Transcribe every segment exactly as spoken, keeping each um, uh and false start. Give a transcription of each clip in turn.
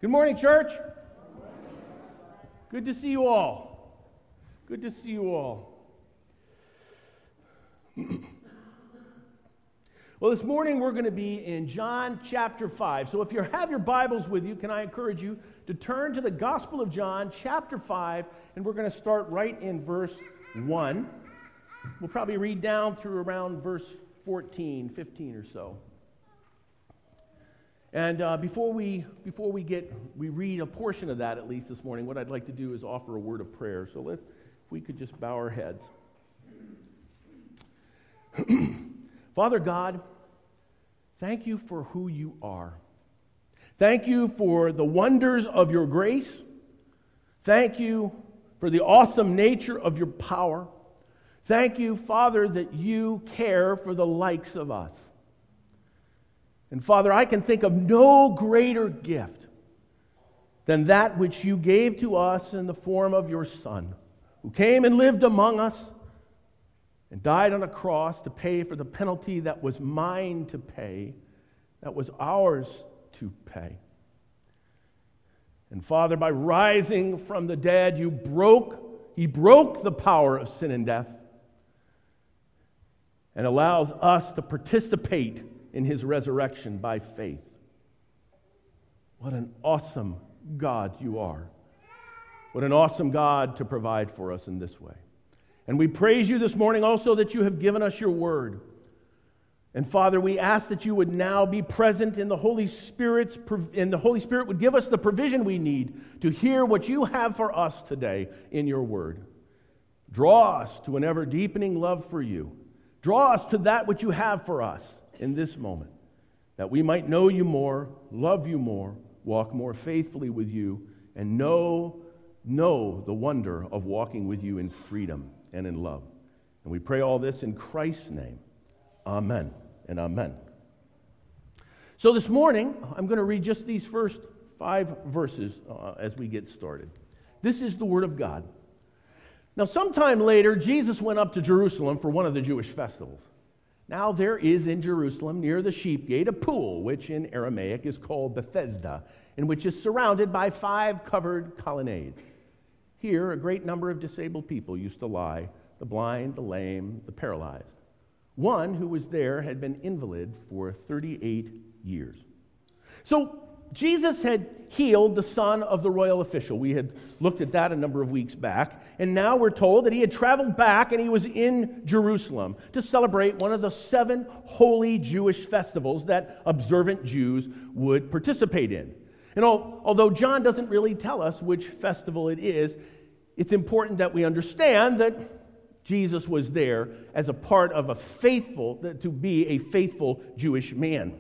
Good morning, church. Good to see you all. Good to see you all. Well, this morning we're going to be in John chapter five. So if you have your Bibles with you, can I encourage you to turn to the Gospel of John chapter five, and we're going to start right in verse one. We'll probably read down through around verse fourteen, fifteen or so. And uh, before we before we get we read a portion of that at least this morning, what I'd like to do is offer a word of prayer. So let's if we could just bow our heads. Father God, thank you for who you are. Thank you for the wonders of your grace. Thank you for the awesome nature of your power. Thank you, Father, that you care for the likes of us. And Father, I can think of no greater gift than that which you gave to us in the form of your Son, who came and lived among us and died on a cross to pay for the penalty that was mine to pay, that was ours to pay. And Father, by rising from the dead, you broke, he broke the power of sin and death and allows us to participate in his resurrection by faith. What an awesome God you are. What an awesome God to provide for us in this way. And we praise you this morning also that you have given us your word. And Father, we ask that you would now be present in the Holy Spirit's, and the Holy Spirit would give us the provision we need to hear what you have for us today in your word. Draw us to an ever deepening love for you. Draw us to that which you have for us in this moment, that we might know you more, love you more, walk more faithfully with you, and know, know the wonder of walking with you in freedom and in love. And we pray all this in Christ's name. Amen and amen. So this morning, I'm going to read just these first five verses uh, as we get started. This is the Word of God. Now, sometime later, Jesus went up to Jerusalem for one of the Jewish festivals. Now there is in Jerusalem, near the sheep gate, a pool, which in Aramaic is called Bethesda, and which is surrounded by five covered colonnades. Here, a great number of disabled people used to lie, the blind, the lame, the paralyzed. One who was there had been invalid for thirty-eight years. So Jesus had healed the son of the royal official. We had looked at that a number of weeks back. And now we're told that he had traveled back and he was in Jerusalem to celebrate one of the seven holy Jewish festivals that observant Jews would participate in. And although John doesn't really tell us which festival it is, it's important that we understand that Jesus was there as a part of a faithful, to be a faithful Jewish man.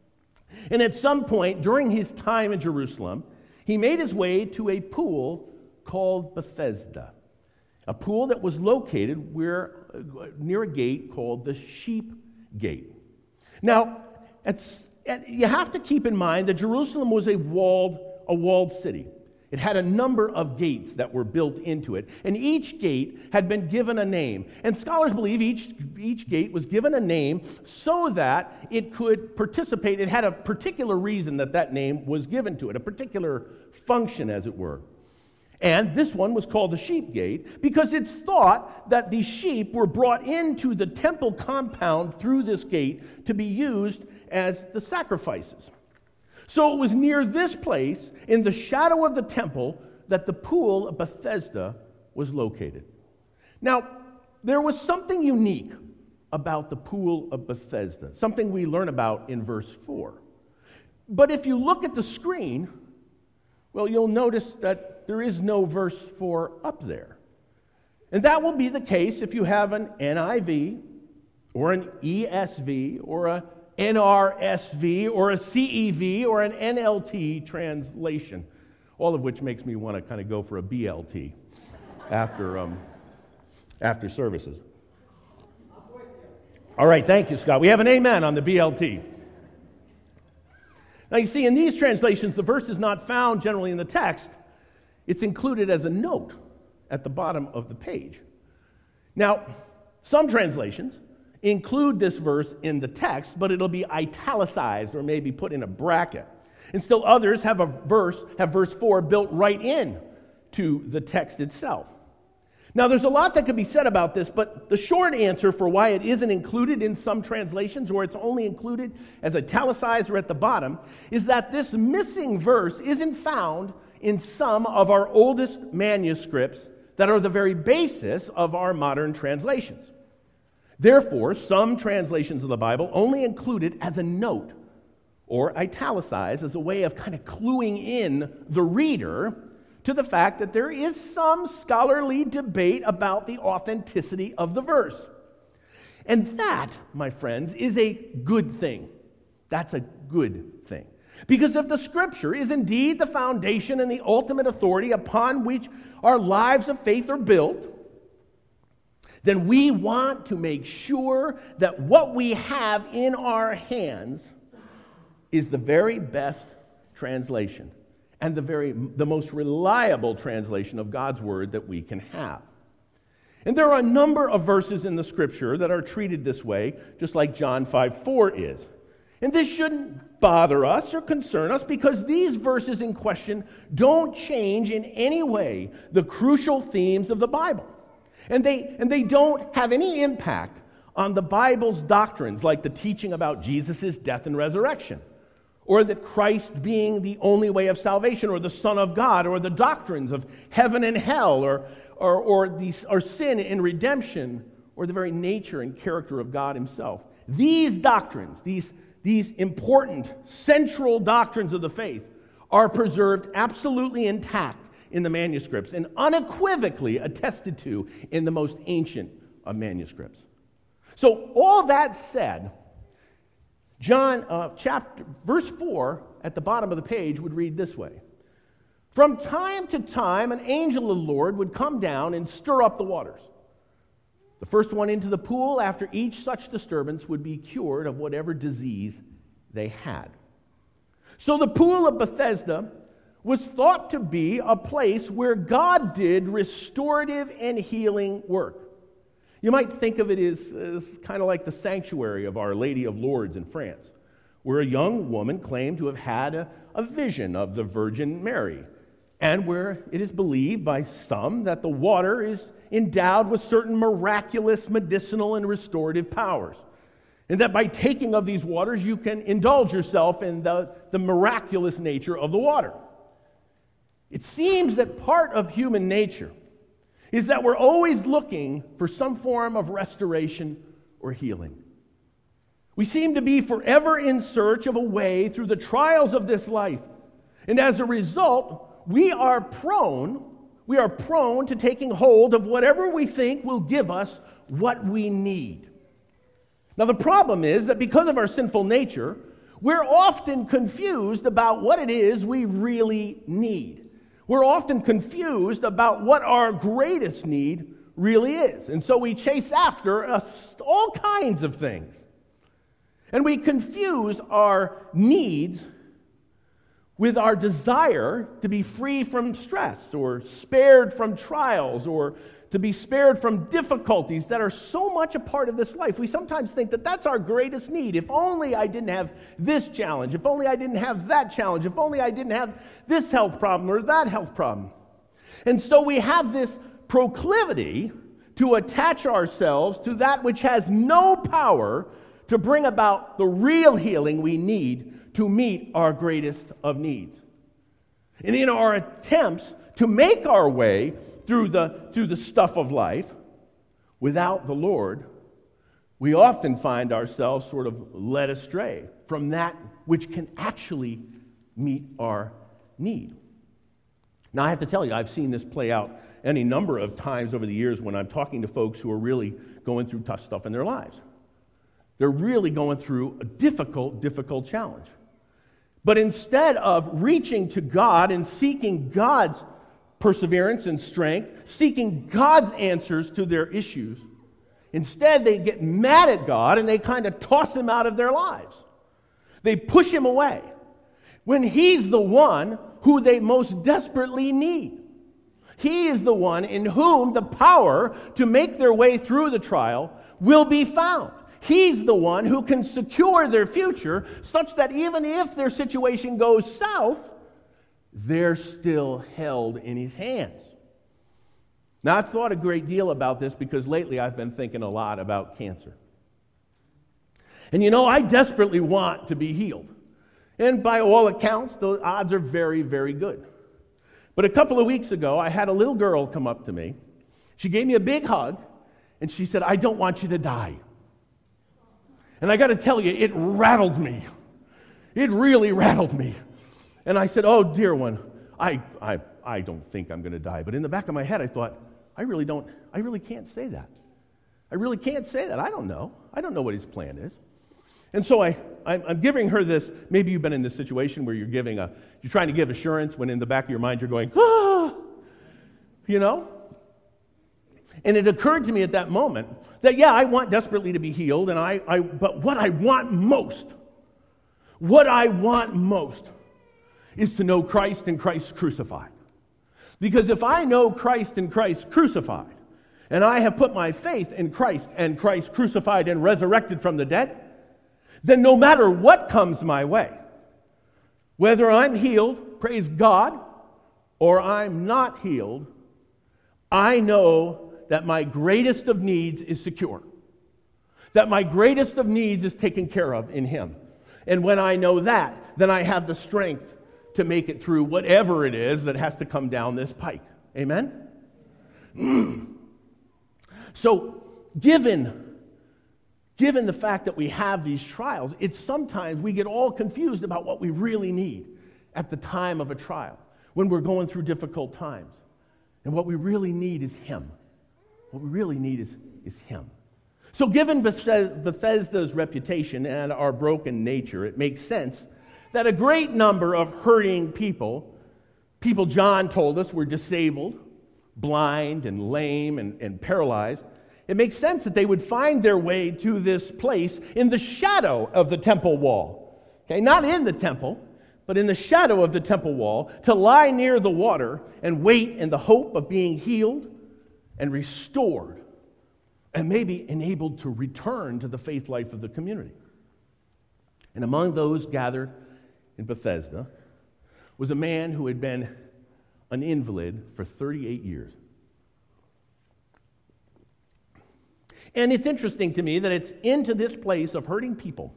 And at some point during his time in Jerusalem, he made his way to a pool called Bethesda, a pool that was located where, near a gate called the Sheep Gate. Now, it's, you have to keep in mind that Jerusalem was a walled, a walled city. It had a number of gates that were built into it, and each gate had been given a name. And scholars believe each, each gate was given a name so that it could participate. It had a particular reason that that name was given to it, a particular function, as it were. And this one was called the Sheep Gate because it's thought that the sheep were brought into the temple compound through this gate to be used as the sacrifices. So it was near this place, in the shadow of the temple, that the pool of Bethesda was located. Now, there was something unique about the pool of Bethesda, something we learn about in verse four. But if you look at the screen, well, you'll notice that there is no verse four up there. And that will be the case if you have an N I V or an E S V or a N R S V or a C E V or an N L T translation, all of which makes me want to kind of go for a B L T after um, after services. All right, thank you, Scott. We have an amen on the B L T. Now, you see, in these translations, the verse is not found generally in the text. It's included as a note at the bottom of the page. Now, some translations include this verse in the text, but it'll be italicized or maybe put in a bracket. And still others have a verse, have verse four built right in to the text itself. Now, there's a lot that could be said about this, but the short answer for why it isn't included in some translations, or it's only included as italicized or at the bottom, is that this missing verse isn't found in some of our oldest manuscripts that are the very basis of our modern translations. Therefore, some translations of the Bible only include it as a note or italicized as a way of kind of cluing in the reader to the fact that there is some scholarly debate about the authenticity of the verse. And that, my friends, is a good thing. That's a good thing. Because if the Scripture is indeed the foundation and the ultimate authority upon which our lives of faith are built, then we want to make sure that what we have in our hands is the very best translation and the very the most reliable translation of God's Word that we can have. And there are a number of verses in the Scripture that are treated this way, just like John five four is. And this shouldn't bother us or concern us because these verses in question don't change in any way the crucial themes of the Bible. And they, and they don't have any impact on the Bible's doctrines, like the teaching about Jesus' death and resurrection, or that Christ being the only way of salvation, or the Son of God, or the doctrines of heaven and hell, or, or, or, the, or sin and redemption, or the very nature and character of God himself. These doctrines, these, these important central doctrines of the faith, are preserved absolutely intact in the manuscripts and unequivocally attested to in the most ancient of manuscripts. So all that said, John uh, chapter verse four at the bottom of the page would read this way: "From time to time an angel of the Lord would come down and stir up the waters. The first one into the pool after each such disturbance would be cured of whatever disease they had." So the pool of Bethesda was thought to be a place where God did restorative and healing work. You might think of it as, as kind of like the sanctuary of Our Lady of Lourdes in France, where a young woman claimed to have had a, a vision of the Virgin Mary, and where it is believed by some that the water is endowed with certain miraculous medicinal and restorative powers, and that by taking of these waters you can indulge yourself in the, the miraculous nature of the water. It seems that part of human nature is that we're always looking for some form of restoration or healing. We seem to be forever in search of a way through the trials of this life. And as a result, we are prone, we are prone to taking hold of whatever we think will give us what we need. Now, the problem is that because of our sinful nature, we're often confused about what it is we really need. We're often confused about what our greatest need really is. And so we chase after us all kinds of things. And we confuse our needs with our desire to be free from stress, or spared from trials, or to be spared from difficulties that are so much a part of this life. We sometimes think that that's our greatest need. If only I didn't have this challenge, if only I didn't have that challenge, if only I didn't have this health problem or that health problem. And so we have this proclivity to attach ourselves to that which has no power to bring about the real healing we need to meet our greatest of needs. And in our attempts to make our way through the, through the stuff of life without the Lord, we often find ourselves sort of led astray from that which can actually meet our need. Now, I have to tell you, I've seen this play out any number of times over the years when I'm talking to folks who are really going through tough stuff in their lives. They're really going through a difficult, difficult challenge. But instead of reaching to God and seeking God's perseverance and strength, seeking God's answers to their issues, instead they get mad at God and they kind of toss him out of their lives. They push him away when he's the one who they most desperately need. He is the one in whom the power to make their way through the trial will be found. He's the one who can secure their future such that even if their situation goes south, they're still held in his hands. Now, I've thought a great deal about this because lately I've been thinking a lot about cancer. And you know, I desperately want to be healed. And by all accounts, the odds are very, very good. But a couple of weeks ago, I had a little girl come up to me. She gave me a big hug, and she said, "I don't want you to die." And I got to tell you, it rattled me. It really rattled me. And I said, "Oh, dear one, I, I, I don't think I'm going to die." But in the back of my head, I thought, I really don't, I really can't say that. I really can't say that. I don't know. I don't know what his plan is. And so I, I'm, I'm giving her this. Maybe you've been in this situation where you're giving a, you're trying to give assurance when in the back of your mind you're going, ah, you know? And it occurred to me at that moment that, yeah, I want desperately to be healed, and I, I, but what I want most, what I want most is to know Christ and Christ crucified. Because if I know Christ and Christ crucified, and I have put my faith in Christ and Christ crucified and resurrected from the dead, then no matter what comes my way, whether I'm healed, praise God, or I'm not healed, I know that my greatest of needs is secure. That my greatest of needs is taken care of in Him. And when I know that, then I have the strength to make it through whatever it is that has to come down this pike. Amen? So, given, given the fact that we have these trials, it's sometimes we get all confused about what we really need at the time of a trial, when we're going through difficult times. And what we really need is Him. What we really need is, is Him. So given Bethesda's reputation and our broken nature, it makes sense that a great number of hurting people, people John told us were disabled, blind and lame and, and paralyzed, it makes sense that they would find their way to this place in the shadow of the temple wall. Okay, not in the temple, but in the shadow of the temple wall, to lie near the water and wait in the hope of being healed and restored, and maybe enabled to return to the faith life of the community. And among those gathered in Bethesda was a man who had been an invalid for thirty-eight years. And it's interesting to me that it's into this place of hurting people,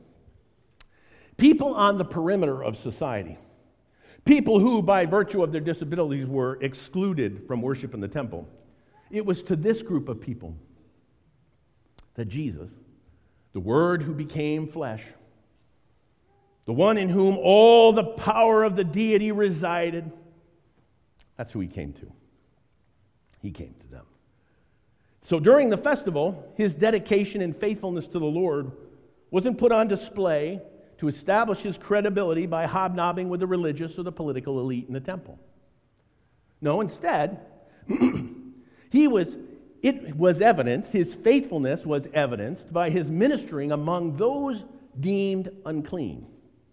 people on the perimeter of society, people who, by virtue of their disabilities, were excluded from worship in the temple. It was to this group of people that Jesus, the Word who became flesh, the one in whom all the power of the deity resided, that's who He came to. He came to them. So during the festival, His dedication and faithfulness to the Lord wasn't put on display to establish His credibility by hobnobbing with the religious or the political elite in the temple. No, instead, he was, it was evidenced, His faithfulness was evidenced by His ministering among those deemed unclean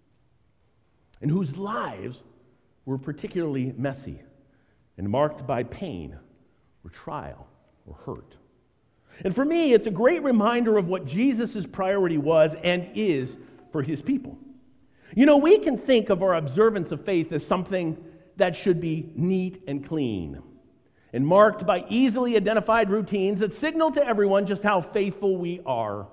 and whose lives were particularly messy and marked by pain or trial or hurt. And for me, it's a great reminder of what Jesus' priority was and is for His people. You know, we can think of our observance of faith as something that should be neat and clean and marked by easily identified routines that signal to everyone just how faithful we are.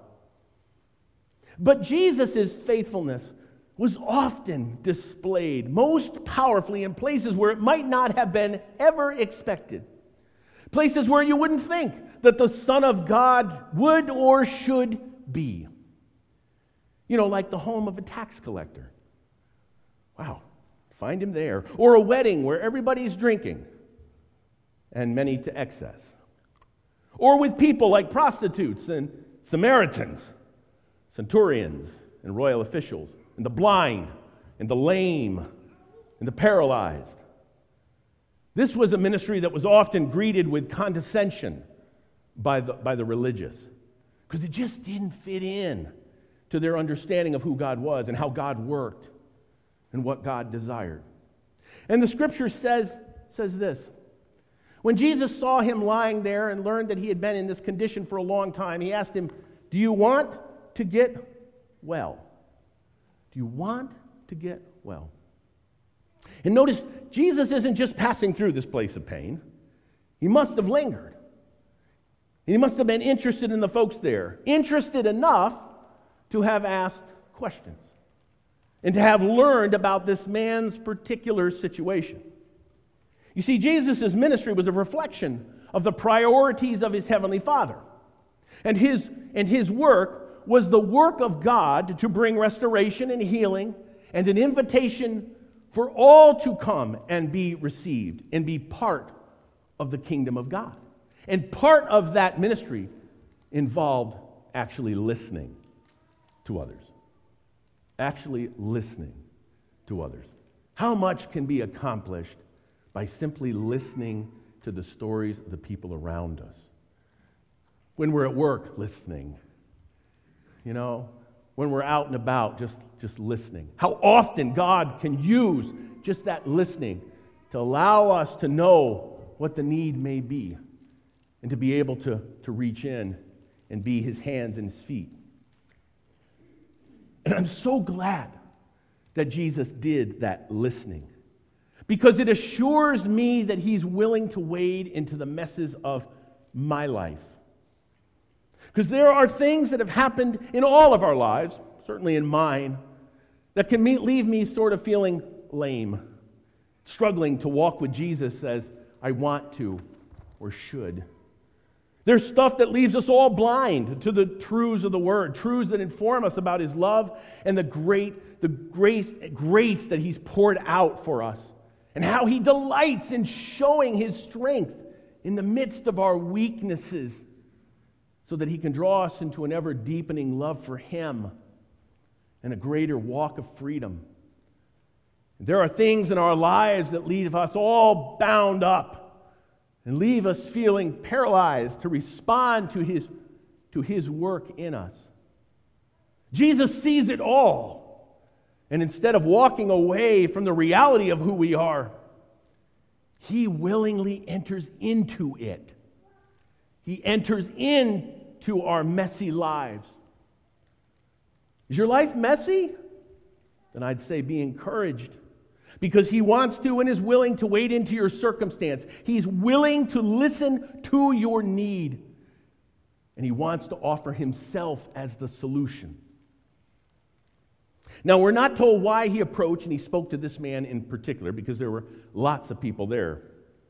But Jesus' faithfulness was often displayed most powerfully in places where it might not have been ever expected. Places where you wouldn't think that the Son of God would or should be. You know, like the home of a tax collector. Wow, find Him there. Or a wedding where everybody's drinking, and many to excess. Or with people like prostitutes and Samaritans, centurions and royal officials, and the blind and the lame and the paralyzed. This was a ministry that was often greeted with condescension by the, by the religious, because it just didn't fit in to their understanding of who God was and how God worked and what God desired. And the Scripture says, says this. When Jesus saw him lying there and learned that he had been in this condition for a long time, He asked him, "Do you want to get well? Do you want to get well? And notice, Jesus isn't just passing through this place of pain. He must have lingered. He must have been interested in the folks there, interested enough to have asked questions and to have learned about this man's particular situation. You see, Jesus' ministry was a reflection of the priorities of his heavenly Father. And his, and his work was the work of God to bring restoration and healing and an invitation for all to come and be received and be part of the kingdom of God. And part of that ministry involved actually listening to others. Actually listening to others. How much can be accomplished by simply listening to the stories of the people around us? When we're at work, listening. You know, when we're out and about, just, just listening. How often God can use just that listening to allow us to know what the need may be and to be able to, to reach in and be his hands and his feet. And I'm so glad that Jesus did that listening, because it assures me that he's willing to wade into the messes of my life. Because there are things that have happened in all of our lives, certainly in mine, that can me- leave me sort of feeling lame, struggling to walk with Jesus as I want to or should. There's stuff that leaves us all blind to the truths of the Word, truths that inform us about his love and the great, the grace, grace that he's poured out for us, and how he delights in showing his strength in the midst of our weaknesses, so that he can draw us into an ever-deepening love for him and a greater walk of freedom. There are things in our lives that leave us all bound up and leave us feeling paralyzed to respond to his, to his work in us. Jesus sees it all, and instead of walking away from the reality of who we are, he willingly enters into it. He enters into our messy lives. Is your life messy? Then I'd say be encouraged, because he wants to and is willing to wade into your circumstance. He's willing to listen to your need, and he wants to offer himself as the solution. Now, we're not told why he approached and he spoke to this man in particular, because there were lots of people there.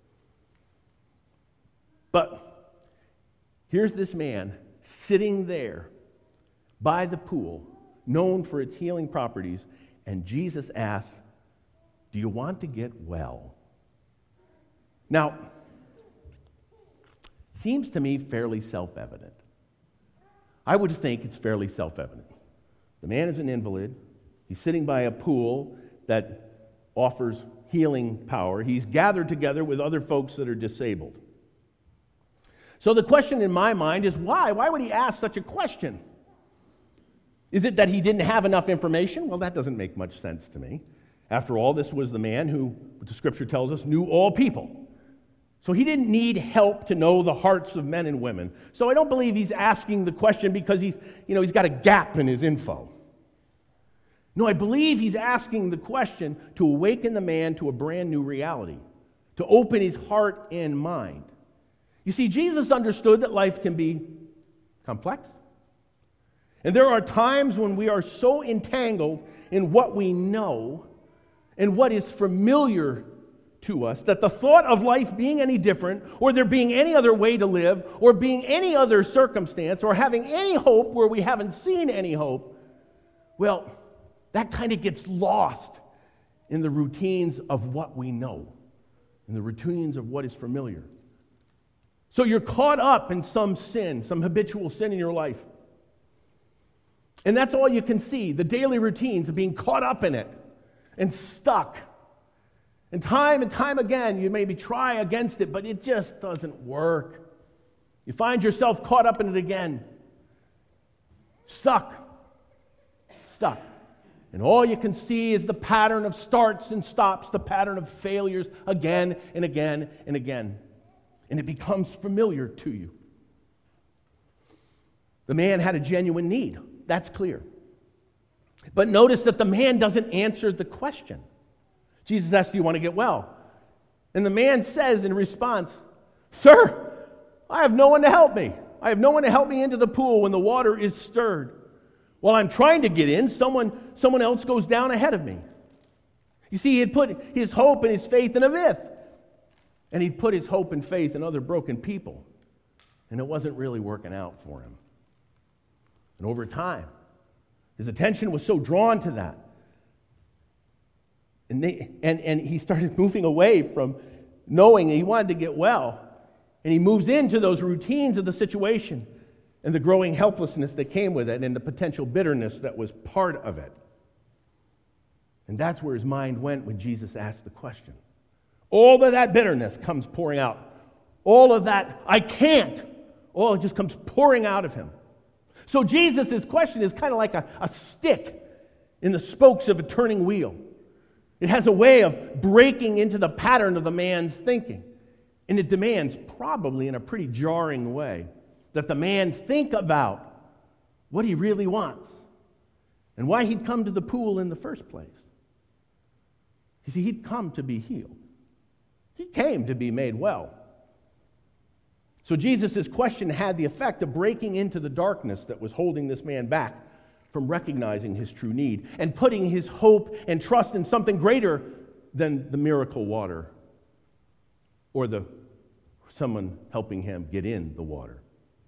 But here's this man sitting there by the pool, known for its healing properties, and Jesus asks, "Do you want to get well?" Now, seems to me fairly self-evident. I would think it's fairly self-evident. The man is an invalid. He's sitting by a pool that offers healing power. He's gathered together with other folks that are disabled. So the question in my mind is why? Why would he ask such a question? Is it that he didn't have enough information? Well, that doesn't make much sense to me. After all, this was the man who, the Scripture tells us, knew all people. So he didn't need help to know the hearts of men and women. So I don't believe he's asking the question because he's, you know, he's got a gap in his info. No, I believe he's asking the question to awaken the man to a brand new reality, to open his heart and mind. You see, Jesus understood that life can be complex. And there are times when we are so entangled in what we know and what is familiar to us that the thought of life being any different, or there being any other way to live, or being any other circumstance, or having any hope where we haven't seen any hope, well, that kind of gets lost in the routines of what we know, in the routines of what is familiar. So you're caught up in some sin, some habitual sin in your life. And that's all you can see, the daily routines of being caught up in it and stuck. And time and time again, you maybe try against it, but it just doesn't work. You find yourself caught up in it again. Stuck. Stuck. And all you can see is the pattern of starts and stops, the pattern of failures again and again and again. And it becomes familiar to you. The man had a genuine need. That's clear. But notice that the man doesn't answer the question. Jesus asks, do you want to get well? And the man says in response, Sir, I have no one to help me. I have no one to help me into the pool when the water is stirred. While I'm trying to get in, someone, someone else goes down ahead of me. You see, he had put his hope and his faith in a myth. And he'd put his hope and faith in other broken people. And it wasn't really working out for him. And over time, his attention was so drawn to that. And, they, and, and he started moving away from knowing he wanted to get well. And he moves into those routines of the situation and the growing helplessness that came with it and the potential bitterness that was part of it. And that's where his mind went when Jesus asked the question. All of that bitterness comes pouring out. All of that, I can't, all it just comes pouring out of him. So Jesus' question is kind of like a, a stick in the spokes of a turning wheel. It has a way of breaking into the pattern of the man's thinking. And it demands, probably in a pretty jarring way, that the man think about what he really wants and why he'd come to the pool in the first place. You see, he'd come to be healed. He came to be made well. So Jesus' question had the effect of breaking into the darkness that was holding this man back from recognizing his true need and putting his hope and trust in something greater than the miracle water or the someone helping him get in the water.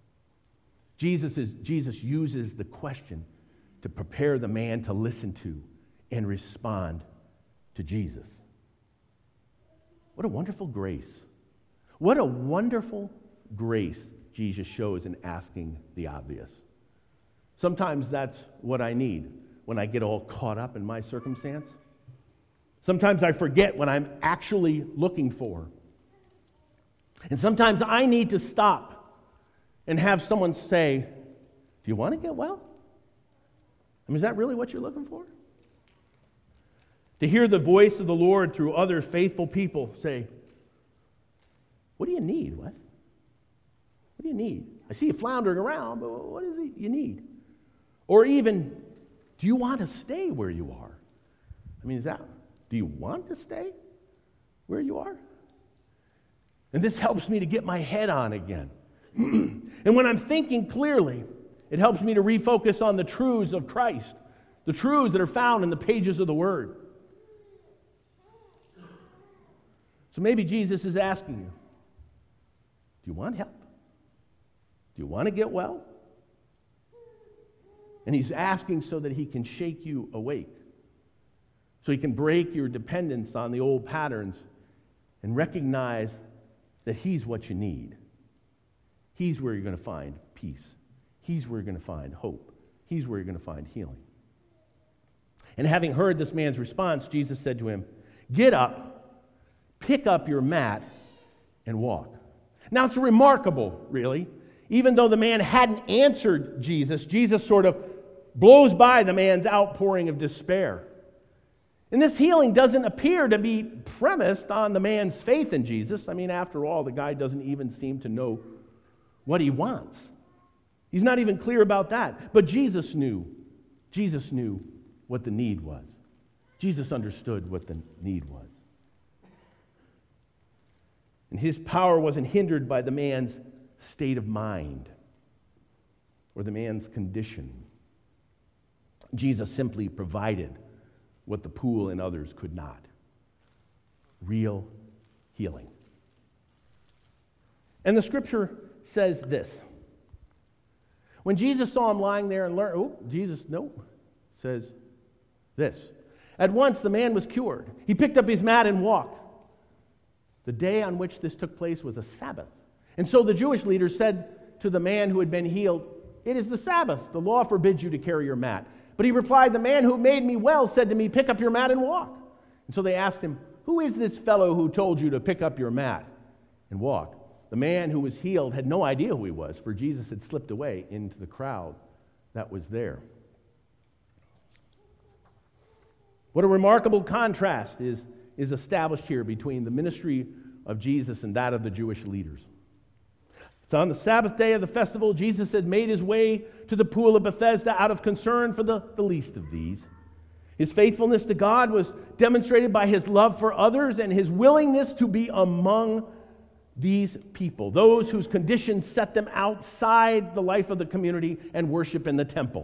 Jesus, is, Jesus uses the question to prepare the man to listen to and respond to Jesus. What a wonderful grace. What a wonderful grace Jesus shows in asking the obvious. Sometimes that's what I need when I get all caught up in my circumstance. Sometimes I forget what I'm actually looking for. And sometimes I need to stop and have someone say, do you want to get well? I mean, is that really what you're looking for? To hear the voice of the Lord through other faithful people say, what do you need? What? What do you need? I see you floundering around, but what is it you need? Or even, do you want to stay where you are? I mean, is that, do you want to stay where you are? And this helps me to get my head on again. And when I'm thinking clearly, it helps me to refocus on the truths of Christ, the truths that are found in the pages of the Word. So maybe Jesus is asking you, do you want help? Do you want to get well? And he's asking so that he can shake you awake, so he can break your dependence on the old patterns and recognize that he's what you need. He's where you're going to find peace. He's where you're going to find hope. He's where you're going to find healing. And having heard this man's response, Jesus said to him, get up, pick up your mat, and walk. Now it's remarkable, really. Even though the man hadn't answered Jesus, Jesus sort of blows by the man's outpouring of despair. And this healing doesn't appear to be premised on the man's faith in Jesus. I mean, after all, the guy doesn't even seem to know what he wants. He's not even clear about that. But Jesus knew. Jesus knew what the need was. Jesus understood what the need was. And his power wasn't hindered by the man's state of mind or the man's condition. Jesus simply provided what the pool and others could not. Real healing. And the scripture says this. When Jesus saw him lying there and learned, oh, Jesus, no, says this. At once the man was cured. He picked up his mat and walked. The day on which this took place was a Sabbath. And so the Jewish leaders said to the man who had been healed, it is the Sabbath. The law forbids you to carry your mat. But he replied, the man who made me well said to me, pick up your mat and walk. And so they asked him, who is this fellow who told you to pick up your mat and walk? The man who was healed had no idea who he was, for Jesus had slipped away into the crowd that was there. What a remarkable contrast is, is established here between the ministry of Jesus and that of the Jewish leaders. So on the Sabbath day of the festival, Jesus had made his way to the pool of Bethesda out of concern for the, the least of these. His faithfulness to God was demonstrated by his love for others and his willingness to be among these people, those whose conditions set them outside the life of the community and worship in the temple.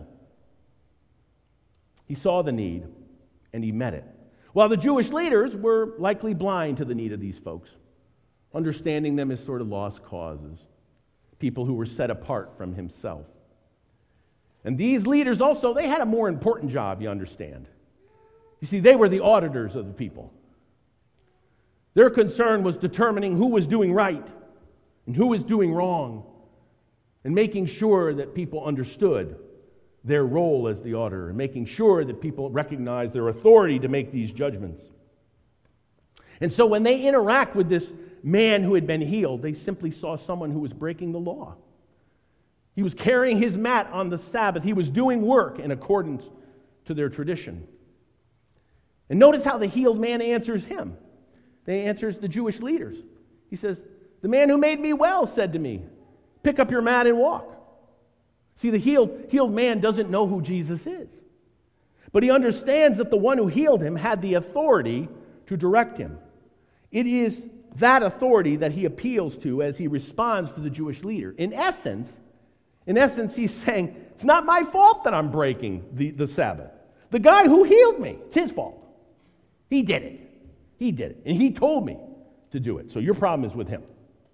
He saw the need, and he met it. While the Jewish leaders were likely blind to the need of these folks, understanding them as sort of lost causes, people who were set apart from himself. And these leaders also, they had a more important job, you understand. You see, they were the auditors of the people. Their concern was determining who was doing right and who was doing wrong, and making sure that people understood their role as the auditor, and making sure that people recognized their authority to make these judgments. And so when they interact with this man who had been healed, they simply saw someone who was breaking the law. He was carrying his mat on the Sabbath. He was doing work in accordance to their tradition. And notice how the healed man answers him. He answers the Jewish leaders. He says, "The man who made me well said to me, 'Pick up your mat and walk.'" See, the healed, healed man doesn't know who Jesus is. But he understands that the one who healed him had the authority to direct him. It is that authority that he appeals to as he responds to the Jewish leader. In essence, in essence, he's saying, it's not my fault that I'm breaking the, the Sabbath. The guy who healed me, it's his fault. He did it. He did it. And he told me to do it. So your problem is with him.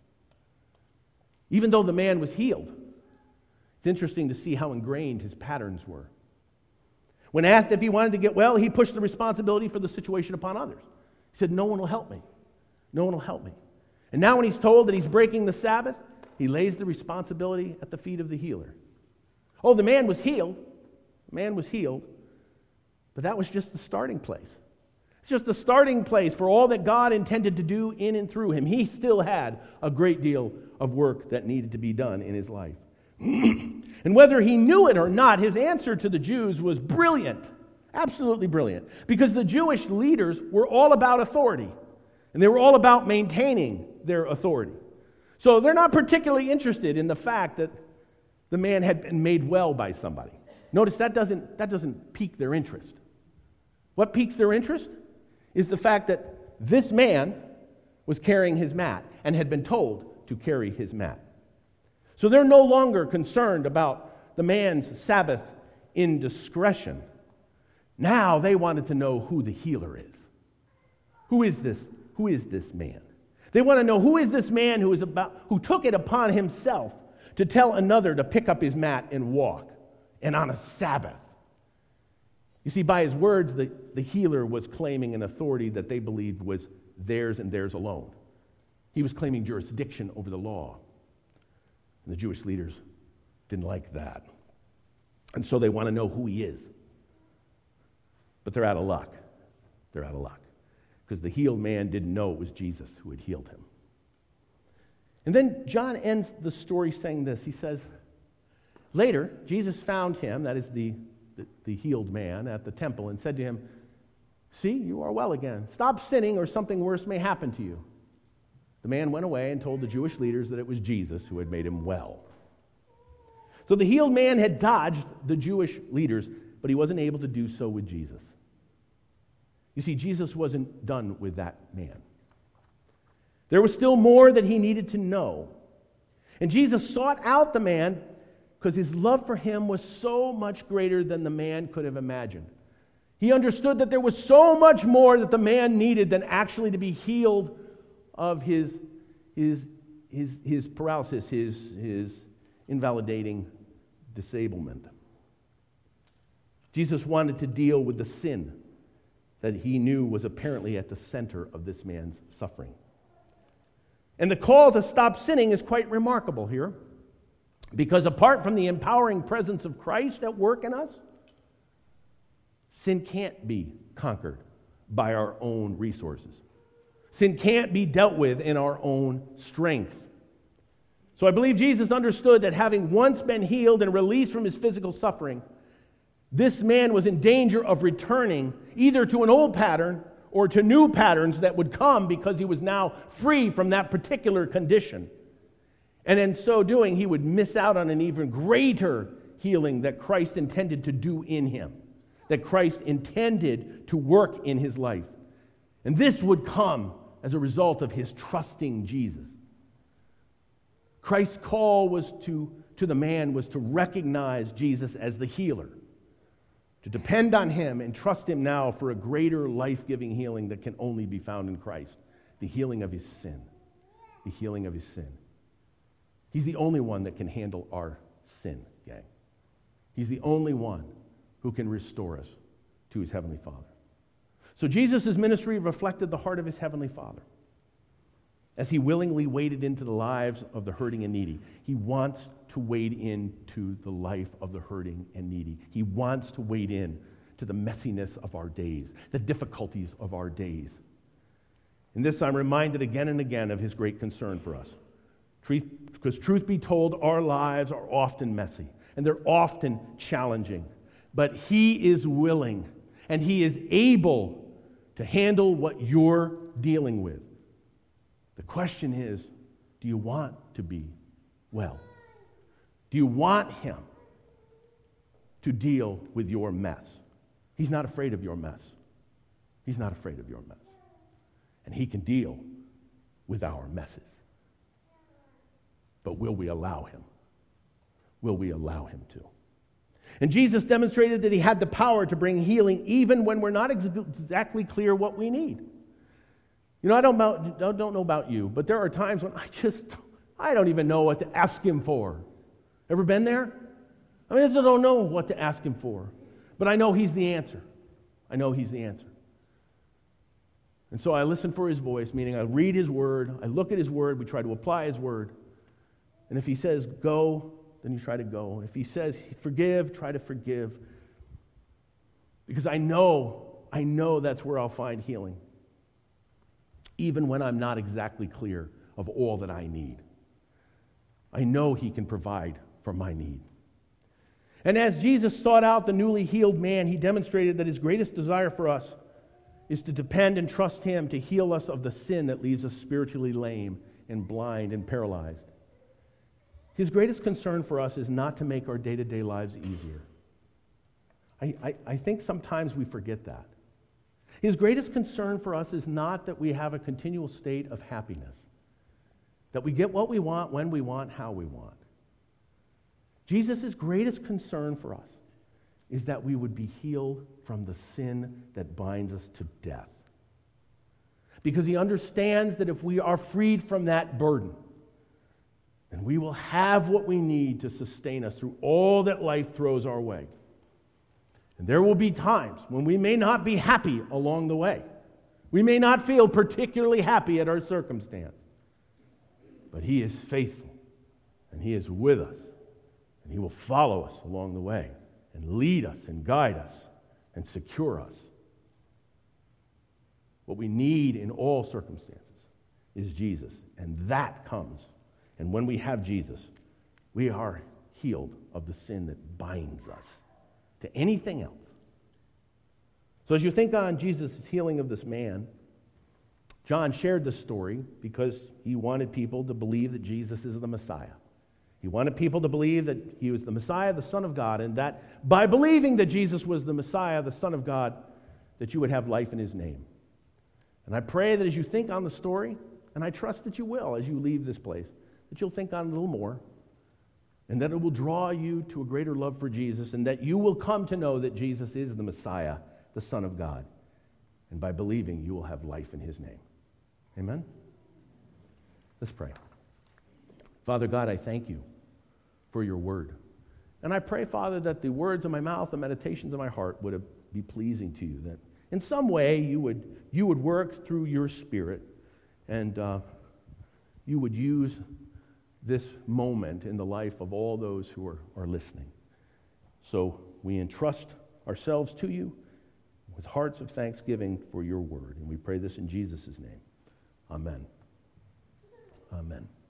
Even though the man was healed, it's interesting to see how ingrained his patterns were. When asked if he wanted to get well, he pushed the responsibility for the situation upon others. He said, "No one will help me. No one will help me." And now when he's told that he's breaking the Sabbath, he lays the responsibility at the feet of the healer. Oh, the man was healed. The man was healed. But that was just the starting place. It's just the starting place for all that God intended to do in and through him. He still had a great deal of work that needed to be done in his life. And whether he knew it or not, his answer to the Jews was brilliant. Absolutely brilliant. Because the Jewish leaders were all about authority. And they were all about maintaining their authority. So they're not particularly interested in the fact that the man had been made well by somebody. Notice that doesn't, that doesn't pique their interest. What piques their interest is the fact that this man was carrying his mat and had been told to carry his mat. So they're no longer concerned about the man's Sabbath indiscretion. Now they wanted to know who the healer is. Who is this? Who is this man? They want to know who is this man who is about who took it upon himself to tell another to pick up his mat and walk, and on a Sabbath. You see, by his words, the, the healer was claiming an authority that they believed was theirs and theirs alone. He was claiming jurisdiction over the law. And the Jewish leaders didn't like that. And so they want to know who he is. But they're out of luck. They're out of luck. Because the healed man didn't know it was Jesus who had healed him. And then John ends the story saying this. He says, later, Jesus found him, that is the, the, the healed man, at the temple and said to him, "See, you are well again. Stop sinning or something worse may happen to you." The man went away and told the Jewish leaders that it was Jesus who had made him well. So the healed man had dodged the Jewish leaders, but he wasn't able to do so with Jesus. You see, Jesus wasn't done with that man. There was still more that he needed to know. And Jesus sought out the man because his love for him was so much greater than the man could have imagined. He understood that there was so much more that the man needed than actually to be healed of his, his, his, his paralysis, his, his invalidating disablement. Jesus wanted to deal with the sin that he knew was apparently at the center of this man's suffering. And the call to stop sinning is quite remarkable here, because apart from the empowering presence of Christ at work in us, sin can't be conquered by our own resources. Sin can't be dealt with in our own strength. So I believe Jesus understood that having once been healed and released from his physical suffering, this man was in danger of returning either to an old pattern or to new patterns that would come because he was now free from that particular condition. And in so doing, he would miss out on an even greater healing that Christ intended to do in him, that Christ intended to work in his life. And this would come as a result of his trusting Jesus. Christ's call was to, to the man was to recognize Jesus as the healer, to depend on him and trust him now for a greater life-giving healing that can only be found in Christ, the healing of his sin, the healing of his sin. He's the only one that can handle our sin, gang. He's the only one who can restore us to his heavenly Father. So Jesus' ministry reflected the heart of his heavenly Father as he willingly waded into the lives of the hurting and needy. He wants to wade into the life of the hurting and needy. He wants to wade in to the messiness of our days, the difficulties of our days. In this, I'm reminded again and again of his great concern for us. Truth, because truth be told, our lives are often messy, and they're often challenging. But he is willing, and he is able to handle what you're dealing with. The question is, do you want to be well? Do you want him to deal with your mess? He's not afraid of your mess. He's not afraid of your mess. And he can deal with our messes. But will we allow him? Will we allow him to? And Jesus demonstrated that he had the power to bring healing even when we're not ex- exactly clear what we need. You know, I don't, about, don't, don't know about you, but there are times when I just, I don't even know what to ask him for. Ever been there? I mean, I just don't know what to ask him for. But I know he's the answer. I know he's the answer. And so I listen for his voice, meaning I read his word, I look at his word, we try to apply his word. And if he says go, then you try to go. If he says forgive, try to forgive. Because I know, I know that's where I'll find healing. Even when I'm not exactly clear of all that I need. I know he can provide for my need. And as Jesus sought out the newly healed man, he demonstrated that his greatest desire for us is to depend and trust him to heal us of the sin that leaves us spiritually lame and blind and paralyzed. His greatest concern for us is not to make our day-to-day lives easier. I, I, I think sometimes we forget that. His greatest concern for us is not that we have a continual state of happiness, that we get what we want, when we want, how we want. Jesus' greatest concern for us is that we would be healed from the sin that binds us to death. Because he understands that if we are freed from that burden, then we will have what we need to sustain us through all that life throws our way. And there will be times when we may not be happy along the way. We may not feel particularly happy at our circumstance. But he is faithful, and he is with us, and he will follow us along the way and lead us and guide us and secure us. What we need in all circumstances is Jesus, and that comes. And when we have Jesus, we are healed of the sin that binds us to anything else. So as you think on Jesus' healing of this man, John shared this story because he wanted people to believe that Jesus is the Messiah. He wanted people to believe that he was the Messiah, the Son of God, and that by believing that Jesus was the Messiah, the Son of God, that you would have life in his name. And I pray that as you think on the story, and I trust that you will as you leave this place, that you'll think on it a little more, and that it will draw you to a greater love for Jesus, and that you will come to know that Jesus is the Messiah, the Son of God. And by believing, you will have life in his name. Amen? Let's pray. Father God, I thank you for your word. And I pray, Father, that the words of my mouth, the meditations of my heart would be pleasing to you, that in some way you would, you would work through your Spirit, and uh, you would use this moment in the life of all those who are, are listening. So we entrust ourselves to you with hearts of thanksgiving for your word. And we pray this in Jesus' name. Amen. Amen.